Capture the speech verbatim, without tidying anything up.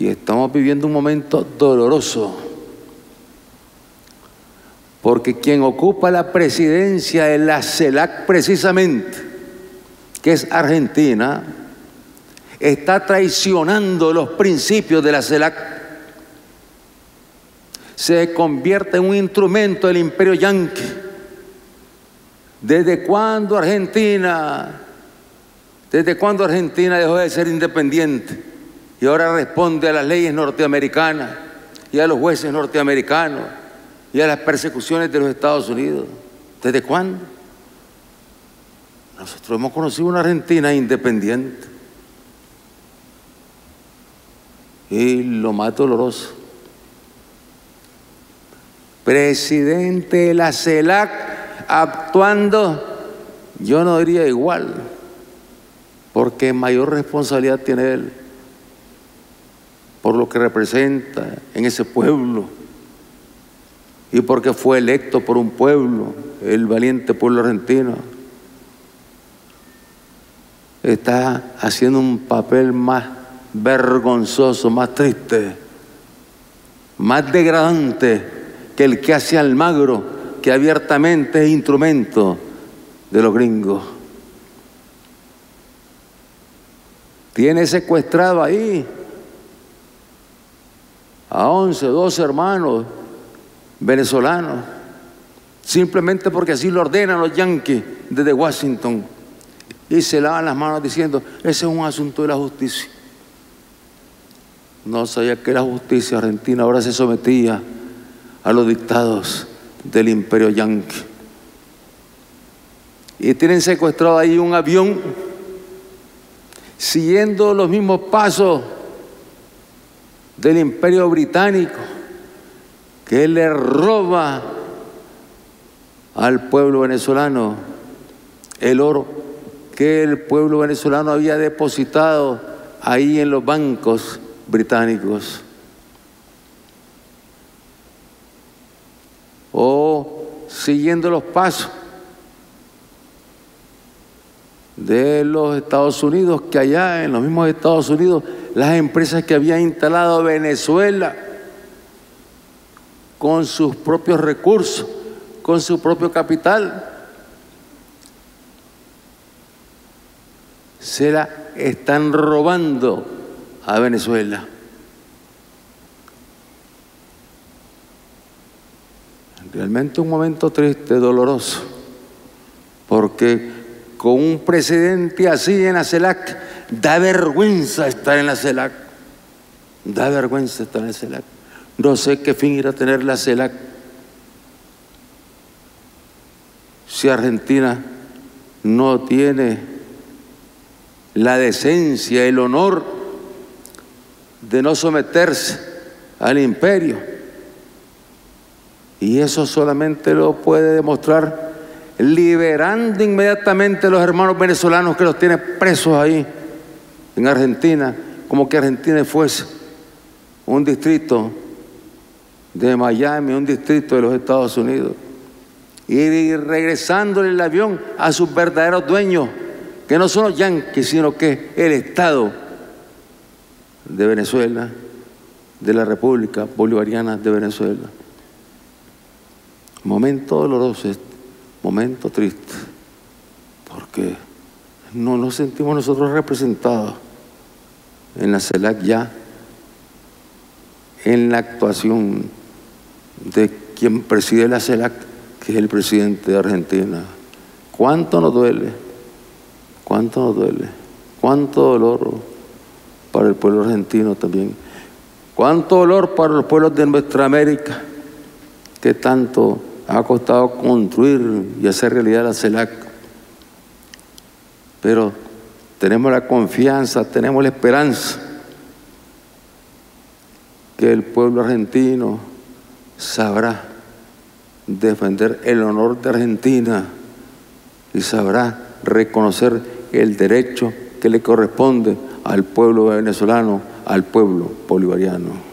Y estamos viviendo un momento doloroso, porque quien ocupa la presidencia de la CELAC precisamente, que es Argentina, está traicionando los principios de la CELAC. Se convierte en un instrumento del imperio yanqui. ¿Desde cuándo Argentina, desde cuándo Argentina dejó de ser independiente y ahora responde a las leyes norteamericanas y a los jueces norteamericanos y a las persecuciones de los Estados Unidos? ¿Desde cuándo? Nosotros hemos conocido una Argentina independiente. Y lo más doloroso, presidente de la CELAC actuando, yo no diría igual, porque mayor responsabilidad tiene él por lo que representa en ese pueblo y porque fue electo por un pueblo, el valiente pueblo argentino. Está haciendo un papel más vergonzoso, más triste, más degradante que el que hace Almagro, que abiertamente es instrumento de los gringos. Tiene secuestrado ahí a once, doce hermanos venezolanos, simplemente porque así lo ordenan los yanquis desde Washington, y se lavan las manos diciendo, ese es un asunto de la justicia. No sabía que la justicia argentina ahora se sometía a los dictados del imperio yanqui. Y tienen secuestrado ahí un avión siguiendo los mismos pasos del imperio británico, que le roba al pueblo venezolano el oro que el pueblo venezolano había depositado ahí en los bancos británicos. O siguiendo los pasos de los Estados Unidos, que allá en los mismos Estados Unidos las empresas que había instalado Venezuela con sus propios recursos, con su propio capital, se la están robando a Venezuela. Realmente un momento triste, doloroso, porque con un presidente así en la CELAC, da vergüenza estar en la CELAC, da vergüenza estar en la CELAC. No sé qué fin irá a tener la CELAC si Argentina no tiene la decencia, el honor de no someterse al imperio. Y eso solamente lo puede demostrar liberando inmediatamente a los hermanos venezolanos que los tiene presos ahí en Argentina, como que Argentina fuese un distrito de Miami, un distrito de los Estados Unidos, y regresándole el avión a sus verdaderos dueños, que no son los yanquis, sino que el Estado de Venezuela, de la República Bolivariana de Venezuela. Momento doloroso este, momento triste, porque no nos sentimos nosotros representados en la CELAC ya, en la actuación de quien preside la CELAC, que es el presidente de Argentina. ¿Cuánto nos duele? ¿Cuánto nos duele? ¿Cuánto dolor para el pueblo argentino también? ¿Cuánto dolor para los pueblos de nuestra América, que tanto ha costado construir y hacer realidad la CELAC? Pero tenemos la confianza, tenemos la esperanza que el pueblo argentino sabrá defender el honor de Argentina y sabrá reconocer el derecho que le corresponde al pueblo venezolano, al pueblo bolivariano.